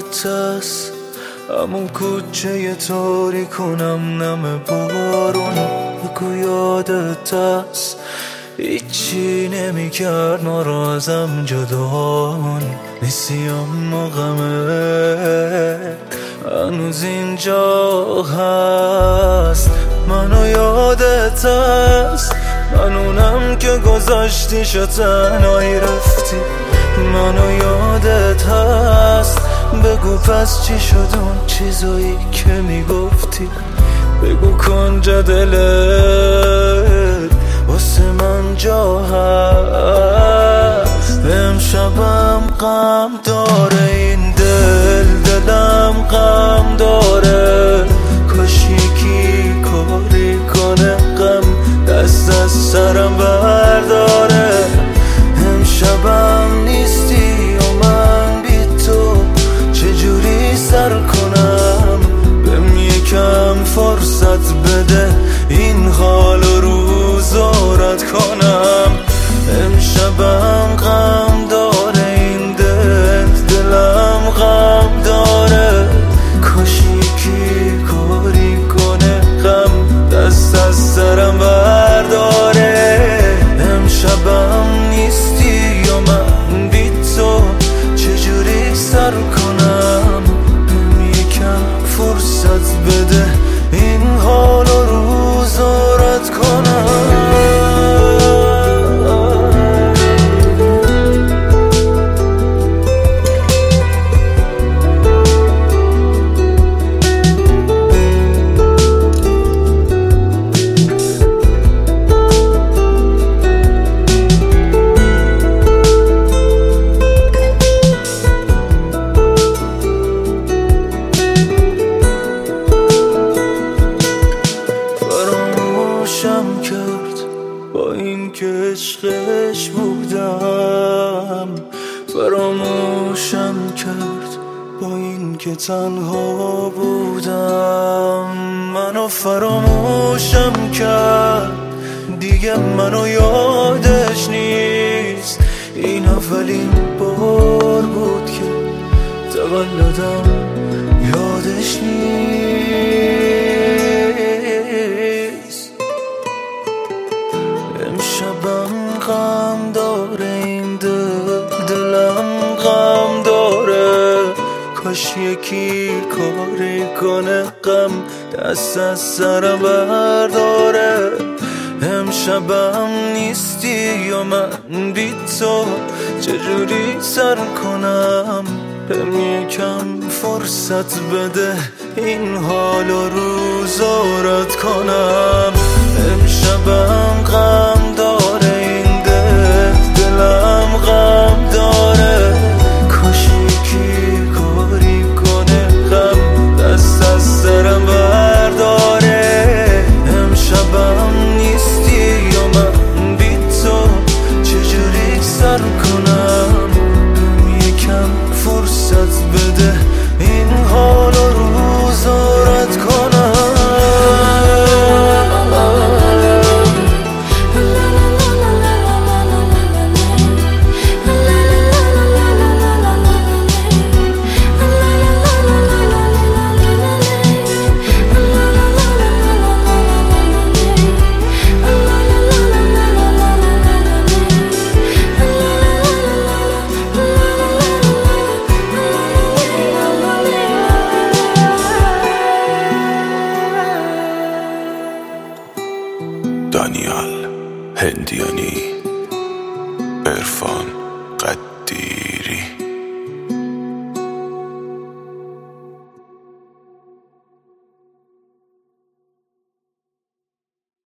است، همون کوچه تاری کنم نم بارون. بگو یادت است هیچی نمی کرد ما را ازم جدا کنی. نیستی اما غمت هنوز اینجا هست. منو یادت است، من اونم که گذاشتیش و تنهایی رفتی. منو یادت هست، بگو پس چی شد اون چیزایی که میگفتی. بگو کجا دلت واسه من جا هست. امشبم غم داره این دلم غم داره. کاش یکی کاری کنه غم دست از سرم برداره. امشبم نیستی و من بی تو چجوری سر کنم. بهم یکم فرصت بده این حال و روزارت کنم. امشبم غم داره این دلم غم داره. کاش یکی کاری کنه غم دست از سرم برداره. امشبم نیستی و من بی تو چجوری سر کنم. بهم یکم فرصت بده این حال و روزارت کنم. با این که عشقش بودم، فراموشم کرد با این که تنها بودم. منو فراموشم کرد دیگه منو یادش نیست. این اولین بار بود که تولدم یادش نیست. امشبم غم داره این دلم غم داره. کاش یکی کاری کنه غم دست از سرم برداره. امشبم نیستی و من بی تو چجوری سر کنم. بهم یکم فرصت بده این حال و روزارت کنم. امشبم غم داره این دلم غم داره. کاش یکی کاری کنه غم دست از سرم برداره. امشبم نیستی و من بی تو چجوری سر کنم. بهم یکم فرصت بده این حال و روزارت کنم. دانیال هندیانی.